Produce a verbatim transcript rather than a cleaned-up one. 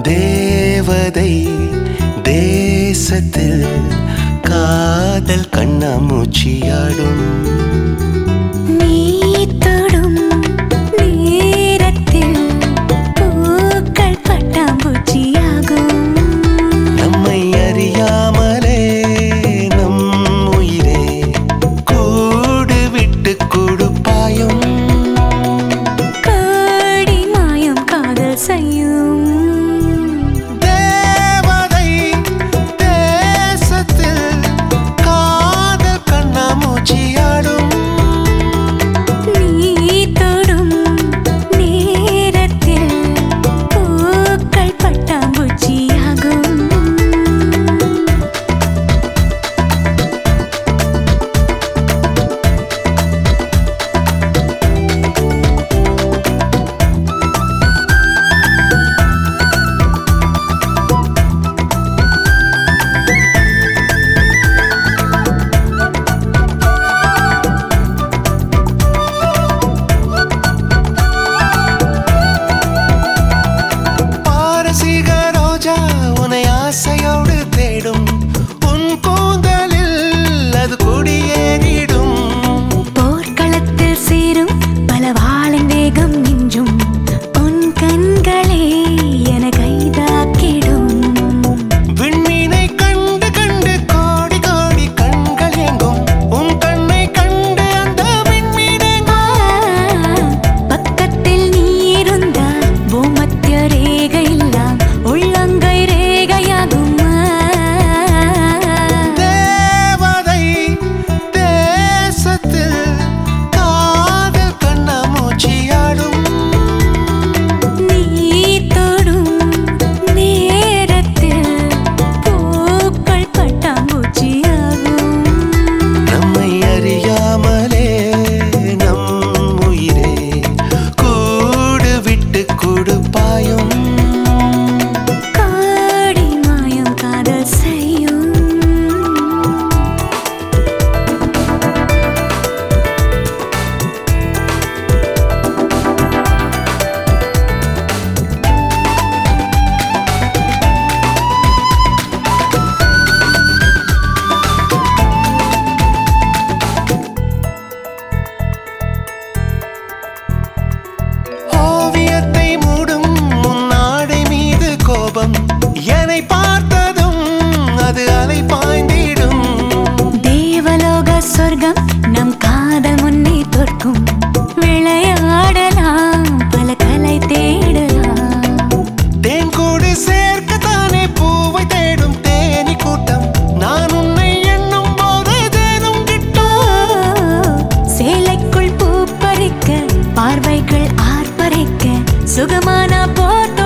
தேவதை தேசத்தில் காதல் கண்ணாமூச்சியாடும் நீ தொடும் நேரத்தில் பூக்கள் பட்டாம்பூச்சியாகும் நம்மை அறியாமலே நம் உயிரே கூடு விட்டு கூடு பாயும் கோடி மாயம் காதல் செய்யும் ஆசையோடு தேடும் உன் கூந்தலில் அது குடியேறிடும் போர்க்களத்தில் சேரும் பல வாளின் வேகம் மிஞ்சும் உன் கண்களே என கைதாக்கிடும் விண்மீனை கண்டு கண்டு கோடி கோடி கண்கள் எங்கும் உன் கண்ணை கண்டு அந்த விண்மீனே பக்கத்தில் நீ இருந்தால் பூமத்திய ரேகை எல்லாம் உள்ளங்கை ரேகையாகும் தேவதை தேசத்தில் காதல் கண்ணாமூச்சியாடும் நீ தொடும் நேரத்தில் பூக்கள் பட்டாம்பூச்சியாகும் நம்மை அறியாமலே நம் உயிரே கூடு விட்டு கூடு பாயும் கோடி மாயம் காதல் செய்யும் ஓவியத்தை மூடும் உன் ஆடை மீது கோபம் என்னை பார்த்ததும் அது அலை பாய்ந்திடும் தேவலோக சொர்க்கம் நம் காதல் முன்னே தோற்கும் விளையாடலாம் பல கலை தேடலாம் தேன் கூடு சேர்க்கத்தானே பூவை தேடும் தேனி கூட்டம் நான் உன்னை எண்ணும் போது தேனும் கிட்டும் சேலைக்குள் பூ பறிக்க பார்வைகள் ஆர்ப்பரிக்க சுகமான போர்